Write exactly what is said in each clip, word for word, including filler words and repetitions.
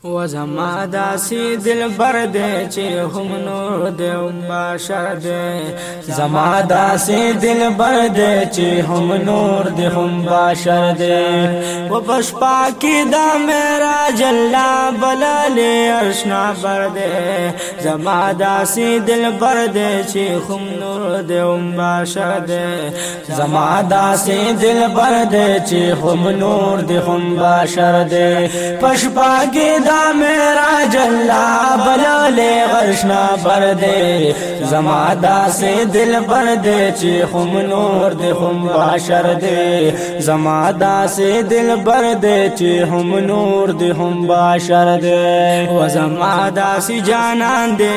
و زما داسې دلبر دی چې هم نور دی هم بشر دی زما داسې دلبر دی چې هم نور دی هم بشر دی و پشپا کې دا معراج الله بلل اشنا بر دی زما داسې دلبر دی چې هم نور دی هم بشر دی زما داسې دلبر دی چې هم نور دی هم بشر دی پشپا کې دا معراج الله بلل غشنا بر دے زما داسې دل بر دے چې هم نور دے هم بشر دے زما داسې دل بر دے چې هم نور دے هم بشر دے و زما داسې جانان دے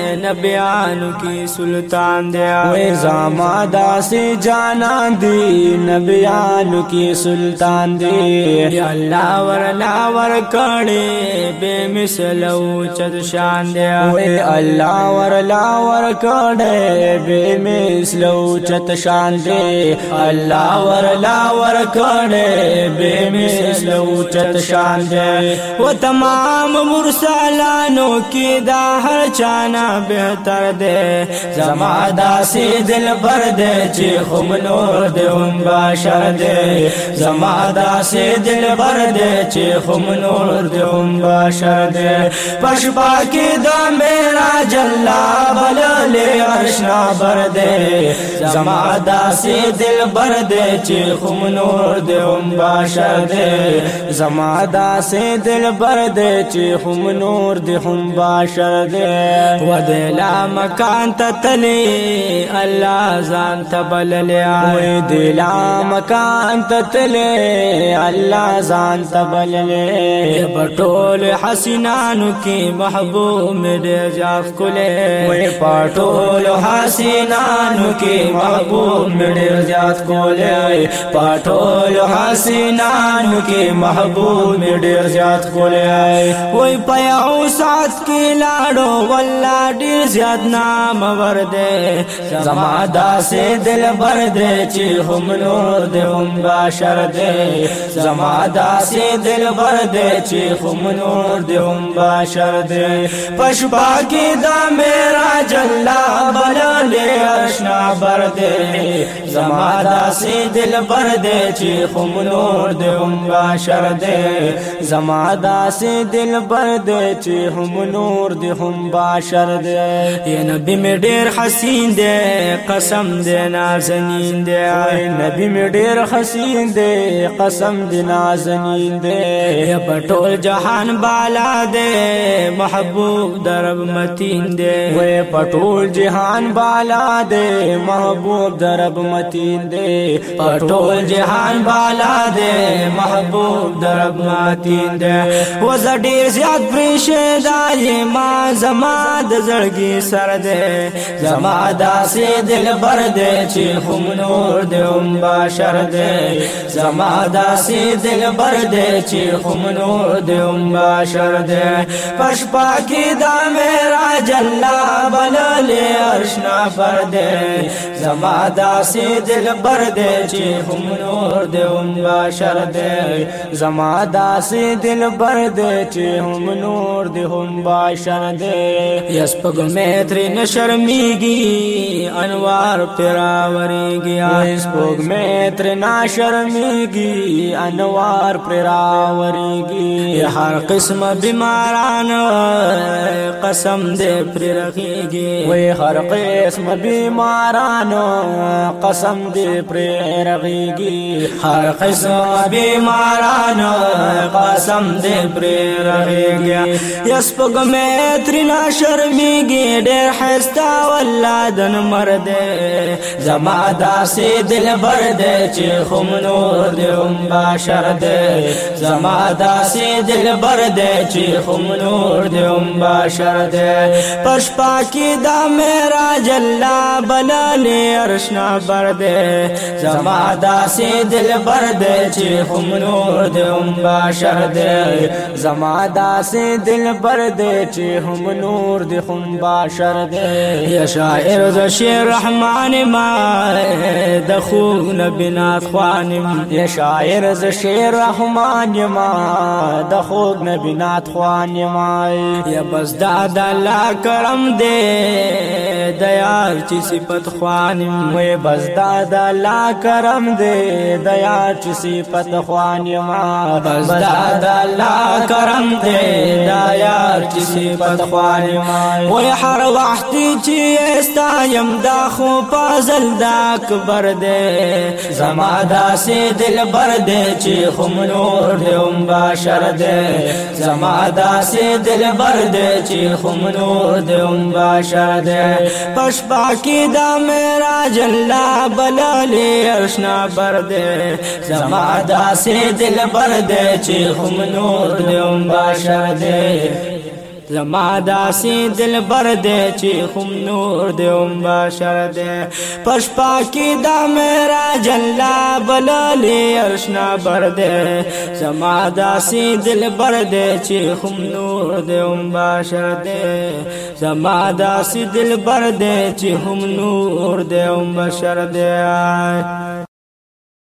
نبیانو کی سلطان دے و زما داسې جانان دی نبیانو کی سلطان دے یا الله ورلا ور کړي بے مثل اوچت شان دے وے اللہ ورلا ور کڑے بے مثل اوچت شان دے اللہ ورلا ور کڑے بے مثل اوچت شان دے و تمام مرسلانوں کی دا ہر چانا بہتر دے زما داسې دل بر دے چی خم نور دے ہم بشر دے زما داسې دل بر دے چی خم نور دے ہم بشر دے پشپا کی دا معراج اللہ بلل اشنا بر دے زما داسې دل بر دے چی خم نور دے ہم بشر دے زما داسې دل بر دے چی خم نور دے ہم بشر دے و دلا مکان تتلی اللہ زان تبلل آئے دلا مکان تتلی اللہ زان تبلل بطول حسینانو کی محبوب میرے جاف کلے وے پاٹول حسینانو کی محبوب میرے جاف کلے پاٹول حسینانو کی محبوب میرے جاف کلے وے پیاو ساتھ کی لاڑو واللہ دیر زیاد نام وردے زما داسې دل بر دے چی ہم نور دے ہم بشر دے زما داسې دل بر دے چی ہم نور دے ہم بشر دے پشپا کی دا معراج اللہ بلل اشنا بر دے زما داسې دل بر دے چی ہم نور دے ہم بشر دے زما داسې دل بر دے چی ہم نور دے ہم بشر دے یہ نبی میں ډیر حسین دے قسم دے نازنین دے نبی میں ډیر حسین دے قسم دے نازنین دے یہ پټول جہان بالا دے محبوب درب متین دے وے پټول جہان بالا دے محبوب درب متین دے پټول جہان بالا دے محبوب درب متین دے و زڈی زیاد پریشدای ما زما د زړګي سر دے زما داسې دل بر دے چی هم نور دے هم بشر دے زما داسې دل بر دے چی هم نور دے هم بشر دے پشپا کی دا معراج اللہ بلل اشنا بر دے زما داسې دل بر دے چی هم نور دے هم بشر دے زما داسې دل بر دے چی هم نور دے هم بشر دے یس پگ میں تری نشرمیگی انوار پراوریگی اس پگ میں تری نشرمیگی انوار پراوریگی ہر قسم بیماران قسم دے پر رکھیگی وی ہر قسم بیماران قسم دے پر رکھیگی ہر قسم بیماران قسم دے پر رکھیگی یس پگ میں تری نشرمیگی ډیر حستا والله دن مرده زما داسې دل بر دے چی خم نور دے هم بشر دے زما داسې دل بر دے چی خم نور دے هم بشر دے پش پاکی دا معراج اللہ بلالی ارشنا برده زما داسی دل برده چی خم نور دے ام باشر دے زما داسی دل برده چی خم نور دے خم باشر دے یا شاعر ز شیر رحمان ما دخوگ نبینات خوانم یا شاعر ز شیر رحمان ما دخوگ نبینات خوانم یا بس دادا لا کرم دے دیار چی صفت خوانم وی بس دادا لا کرم دے دیار چی صفت خوانم بس دادا لا کرم دے دیار چی صفت خوانم وی ہر وقتی چی استایم دا خو پازل دا کبر دے زما دا سی دل بر دے چی خم نور دے ام باشر دے زما دا سی دل بر دے چی خم نور دے ام باشر دے پش پاکی دا معراج اللہ بلالی ارشنا بر دے زما دا سی دل بر دے چی خم نور دے ام باشر دے زما داسی دل بر دے چی خم نور دے ام باشر دے پش پاکی دا معراج اللہ بلالی ارشنا بر دے زما داسی دل بر دے چی خم نور دے ام باشر دے زما داسی دل بر دے چی خم نور دے ام باشر دے